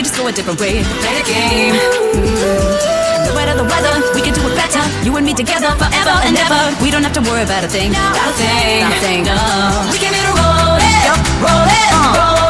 we just go a different way. Play the game. The weather, we can do it better. You and me together forever and ever. We don't have to worry about a thing. About a thing. No. We came here to roll it, roll it, roll